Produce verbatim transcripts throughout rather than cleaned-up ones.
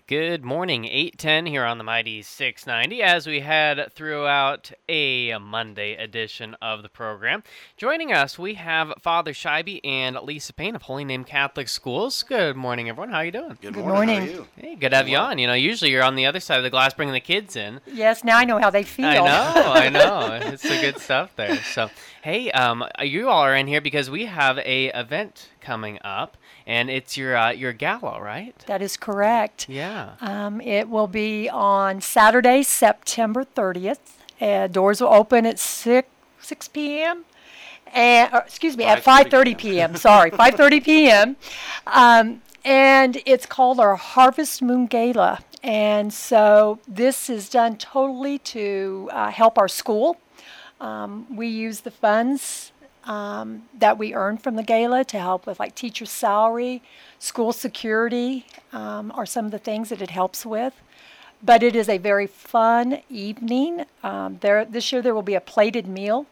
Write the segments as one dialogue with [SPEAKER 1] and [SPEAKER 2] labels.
[SPEAKER 1] Good morning, eight ten here on the Mighty six ninety as we head throughout a Monday edition of the program. Joining us, we have Father Scheibe and Lisa Payne of Holy Name Catholic Schools. Good morning, everyone. How are you doing?
[SPEAKER 2] Good,
[SPEAKER 3] Good
[SPEAKER 2] morning.
[SPEAKER 3] morning.
[SPEAKER 2] How are you?
[SPEAKER 1] Hey, good to have you on. You know, usually you're on the other side of the glass bringing the kids in.
[SPEAKER 3] Yes, now I know how they feel.
[SPEAKER 1] I know, I know. It's the good stuff there. So, hey, um, you all are in here because we have a event coming up, and it's your uh, your gala, right?
[SPEAKER 3] That is correct.
[SPEAKER 1] Yeah.
[SPEAKER 3] Um, it will be on Saturday, September thirtieth. Uh, doors will open at six p.m. And, or, excuse me, at five thirty p.m. Sorry, five thirty p.m. Um, and it's called our Harvest Moon Gala. And so this is done totally to uh, help our school. Um, we use the funds um, that we earn from the gala to help with like teacher salary, school security um, are some of the things that it helps with. But it is a very fun evening. Um, there this year there will be a plated meal.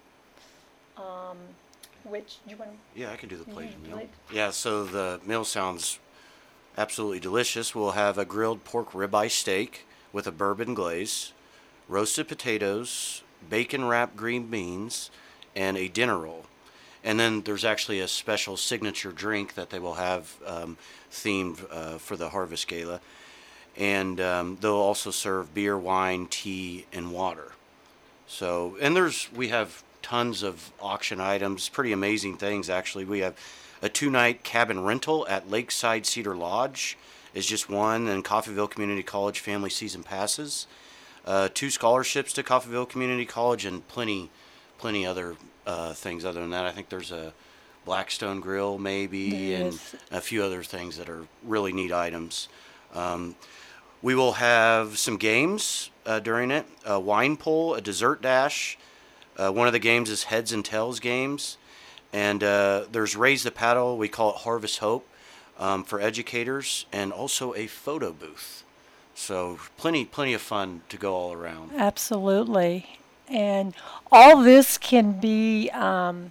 [SPEAKER 3] Um, which you want to?
[SPEAKER 2] Yeah, I can do the plated
[SPEAKER 3] Yeah,
[SPEAKER 2] meal.
[SPEAKER 3] plate.
[SPEAKER 2] Yeah, so the meal sounds absolutely delicious. We'll have a grilled pork ribeye steak with a bourbon glaze, roasted potatoes, bacon-wrapped green beans, and a dinner roll. And then there's actually a special signature drink that they will have um, themed uh, for the Harvest Gala. And um, they'll also serve beer, wine, tea, and water. So, and there's, we have tons of auction items, pretty amazing things actually. We have a two-night cabin rental at Lakeside Cedar Lodge is just one, and Coffeyville Community College family season passes. Uh, two scholarships to Coffeyville Community College, and plenty, plenty other uh, things other than that. I think there's a Blackstone Grill maybe,
[SPEAKER 3] Yes.
[SPEAKER 2] and a few other things that are really neat items. Um, we will have some games uh, during it, a wine pull, a dessert dash. Uh, one of the games is heads and tails games. And uh, there's Raise the Paddle, we call it Harvest Hope, um, for educators, and also a photo booth. So plenty, plenty of fun to go all around.
[SPEAKER 3] Absolutely. And all this can be, um,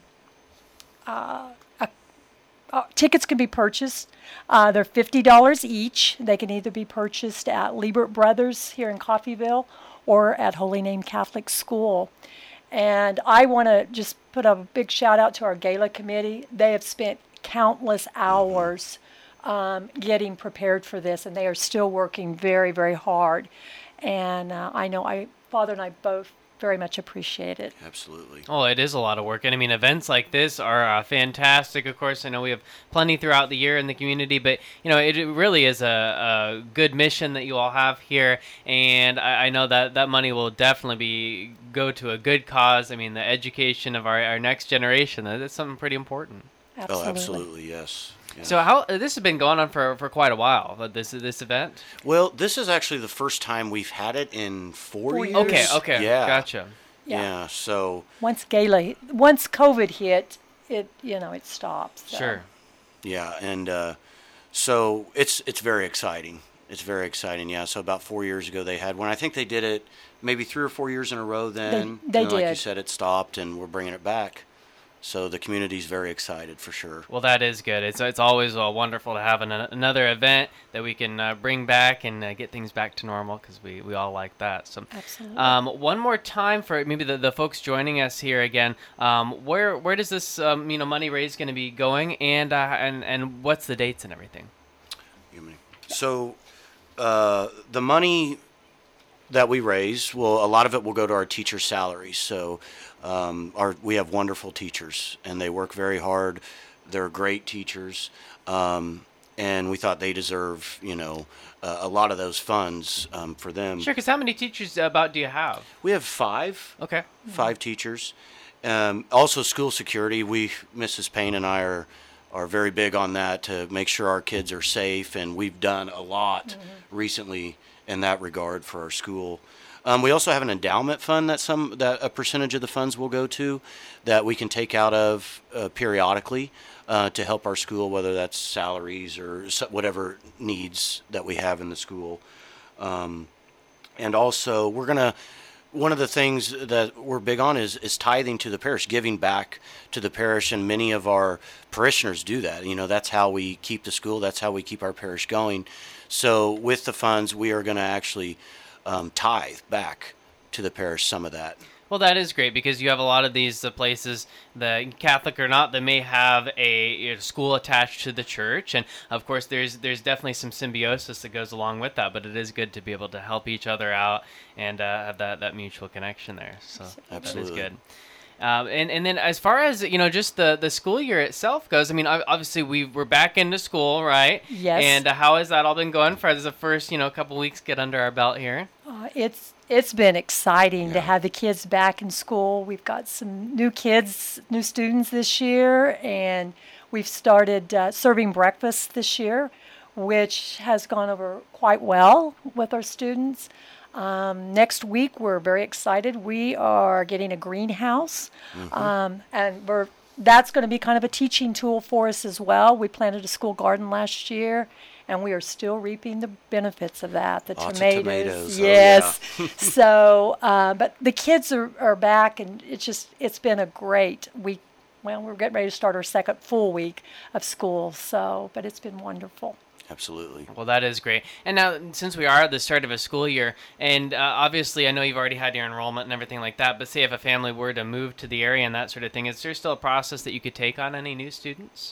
[SPEAKER 3] uh, uh, uh, tickets can be purchased. Uh, they're fifty dollars each. They can either be purchased at Liebert Brothers here in Coffeyville or at Holy Name Catholic School. And I want to just put a big shout out to our gala committee. They have spent countless hours um, getting prepared for this, and they are still working very, very hard. And uh, I know I, Father and I both very much appreciate it.
[SPEAKER 2] Absolutely.
[SPEAKER 1] Oh, it is a lot of work. And I mean, events like this are uh, fantastic. Of course, I know we have plenty throughout the year in the community, but, you know, it, it really is a, a good mission that you all have here. And I, I know that that money will definitely be go to a good cause. I mean, the education of our, our next generation, that- that's something pretty important.
[SPEAKER 3] Absolutely.
[SPEAKER 2] Oh, absolutely, yes. Yeah.
[SPEAKER 1] So how this has been going on for, for quite a while, uh, this this event?
[SPEAKER 2] Well, this is actually the first time we've had it in four,
[SPEAKER 3] Four
[SPEAKER 2] years.
[SPEAKER 3] years.
[SPEAKER 1] Okay, okay,
[SPEAKER 2] Yeah.
[SPEAKER 1] gotcha.
[SPEAKER 3] Yeah.
[SPEAKER 2] Yeah, so,
[SPEAKER 3] Once gala, once COVID hit, it you know it stops. so.
[SPEAKER 1] Sure.
[SPEAKER 2] yeah, and uh, so it's it's very exciting. It's very exciting, yeah. So about four years ago they had one. I think they did it maybe three or four years in a row then.
[SPEAKER 3] they
[SPEAKER 2] And Like you
[SPEAKER 3] did.
[SPEAKER 2] said, it stopped, and we're bringing it back. So the community's very excited for sure.
[SPEAKER 1] Well, that is good. It's it's always uh, wonderful to have an, another event that we can uh, bring back and uh, get things back to normal because we, we all like that. So,
[SPEAKER 3] Absolutely.
[SPEAKER 1] um, one more time for maybe the, the folks joining us here again. Um, where where does this um, you know money raised going to be going, and uh, and and what's the dates and everything?
[SPEAKER 2] So uh, the money that we raise, well, a lot of it will go to our teacher salaries. So um, our we have wonderful teachers, and they work very hard. They're great teachers, um, and we thought they deserve, you know, uh, a lot of those funds um, for them.
[SPEAKER 1] Sure, because how many teachers about do you have?
[SPEAKER 2] We have five,
[SPEAKER 1] Okay.
[SPEAKER 2] five teachers. Um, also, school security. We, Missus Payne and I are are very big on that to make sure our kids are safe, and we've done a lot recently in that regard for our school. Um, we also have an endowment fund that some that a percentage of the funds will go to that we can take out of uh, periodically uh, to help our school, whether that's salaries or so- whatever needs that we have in the school. Um, and also, we're gonna. One of the things that we're big on is, is tithing to the parish, giving back to the parish, and many of our parishioners do that. You know, that's how we keep the school. That's how we keep our parish going. So with the funds, we are going to actually um, tithe back to the parish some of that.
[SPEAKER 1] Well, that is great because you have a lot of these uh, places, the Catholic or not, that may have a you know, school attached to the church, and of course, there's there's definitely some symbiosis that goes along with that. But it is good to be able to help each other out and uh, have that, that mutual connection there. So
[SPEAKER 2] Absolutely.
[SPEAKER 1] that is good. Um, and, and then as far as, you know, just the, the school year itself goes, I mean, ob- obviously we we're back into school, right?
[SPEAKER 3] Yes.
[SPEAKER 1] And uh, how has that all been going for the first, you know, couple weeks get under our belt here?
[SPEAKER 3] Uh, it's it's been exciting to
[SPEAKER 2] Yeah.
[SPEAKER 3] have the kids back in school. We've got some new kids, new students this year, and we've started uh, serving breakfast this year, which has gone over quite well with our students. Um, next week, we're very excited. We are getting a greenhouse, um, and we're that's going to be kind of a teaching tool for us as well. We planted a school garden last year, and we are still reaping the benefits of that. The
[SPEAKER 2] Lots of
[SPEAKER 3] tomatoes,
[SPEAKER 2] tomatoes, oh,
[SPEAKER 3] yes. so, uh, but the kids are, are back, and it's just it's been a great week. Well, we're getting ready to start our second full week of school, so but it's been wonderful.
[SPEAKER 2] Absolutely.
[SPEAKER 1] Well, that is great. And now, since we are at the start of a school year, and uh, obviously I know you've already had your enrollment and everything like that, but say if a family were to move to the area and that sort of thing, is there still a process that you could take on any new students?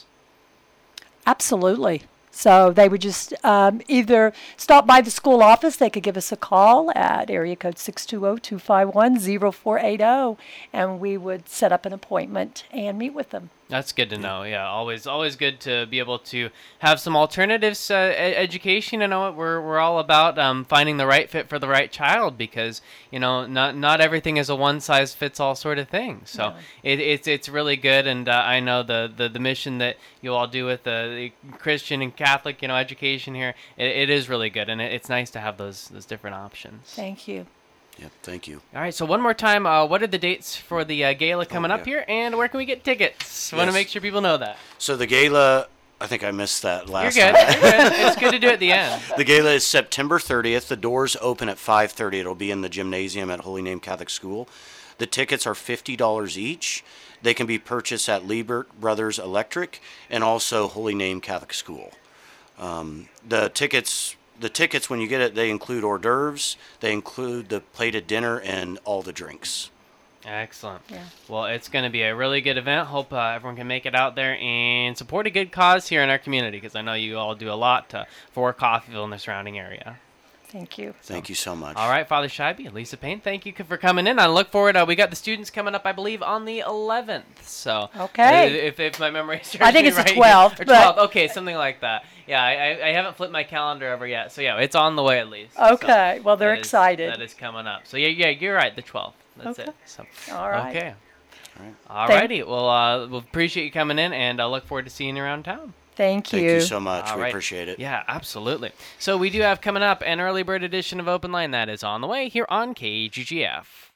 [SPEAKER 3] Absolutely. So they would just um, either stop by the school office. They could give us a call at area code six two zero, two five one, zero four eight zero, and we would set up an appointment and meet with them.
[SPEAKER 1] That's good to know. Yeah, always, always good to be able to have some alternatives. Uh, e- education, you know, we're we're all about um, finding the right fit for the right child because you know not not everything is a one size fits all sort of thing. So
[SPEAKER 3] No.
[SPEAKER 1] it, it's it's really good, and uh, I know the, the, the mission that you all do with the, the Christian and Catholic, you know, education here. It, it is really good, and it, it's nice to have those those different options.
[SPEAKER 3] Thank you.
[SPEAKER 2] Yep. Thank you.
[SPEAKER 1] All right, so one more time, uh, what are the dates for the uh, gala coming
[SPEAKER 2] Oh,
[SPEAKER 1] up
[SPEAKER 2] yeah.
[SPEAKER 1] here, and where can we get tickets? I want to
[SPEAKER 2] Yes.
[SPEAKER 1] make sure people know that.
[SPEAKER 2] So the gala, I think I missed that
[SPEAKER 1] You're
[SPEAKER 2] last
[SPEAKER 1] good.
[SPEAKER 2] time.
[SPEAKER 1] You're good. It's good to do at the end.
[SPEAKER 2] The gala is September thirtieth. The doors open at five thirty. It'll be in the gymnasium at Holy Name Catholic School. The tickets are fifty dollars each. They can be purchased at Liebert Brothers Electric and also Holy Name Catholic School. Um, the tickets, the tickets when you get it, they include hors d'oeuvres, they include the plated dinner and all the drinks.
[SPEAKER 1] Excellent.
[SPEAKER 3] Yeah.
[SPEAKER 1] Well, it's going to be a really good event. Hope uh, everyone can make it out there and support a good cause here in our community because I know you all do a lot to, for Coffeyville and the surrounding area.
[SPEAKER 3] Thank you.
[SPEAKER 2] Thank you so much.
[SPEAKER 1] All right, Father Scheibe and Lisa Payne, thank you for coming in. I look forward. Uh, we got the students coming up, I believe, on the eleventh. So,
[SPEAKER 3] Okay.
[SPEAKER 1] uh, if, if my memory serves
[SPEAKER 3] I think
[SPEAKER 1] me
[SPEAKER 3] it's the
[SPEAKER 1] right,
[SPEAKER 3] twelfth,
[SPEAKER 1] or
[SPEAKER 3] but-
[SPEAKER 1] twelfth. Okay, something like that. Yeah, I, I, I haven't flipped my calendar over yet, so yeah, it's on the way at least. So
[SPEAKER 3] Okay. Well, they're
[SPEAKER 1] that is-
[SPEAKER 3] excited.
[SPEAKER 1] that is coming up. So yeah, yeah, you're right. The twelfth. That's
[SPEAKER 3] Okay.
[SPEAKER 1] it. So,
[SPEAKER 3] All right.
[SPEAKER 1] Okay.
[SPEAKER 2] All right.
[SPEAKER 1] All
[SPEAKER 3] Thank-
[SPEAKER 1] righty. Well, uh, we'll appreciate you coming in, and I look forward to seeing you around town.
[SPEAKER 3] Thank you.
[SPEAKER 2] Thank you so much.
[SPEAKER 1] All
[SPEAKER 2] we
[SPEAKER 1] right.
[SPEAKER 2] appreciate it.
[SPEAKER 1] Yeah, absolutely. So we do have coming up an early bird edition of Open Line that is on the way here on K G G F.